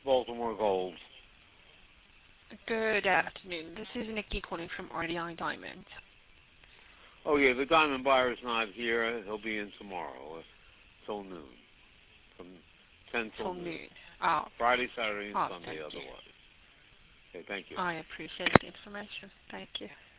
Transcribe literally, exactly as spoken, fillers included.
Baltimore Gold. Good afternoon. This is Nikki calling from R D I Diamond. Oh yeah, the diamond buyer's not here. He'll be in tomorrow uh, till noon, from ten till Till noon. noon. Oh, Friday, Saturday, and oh, Sunday thank you. otherwise. Okay, thank you. I appreciate the information. Thank you.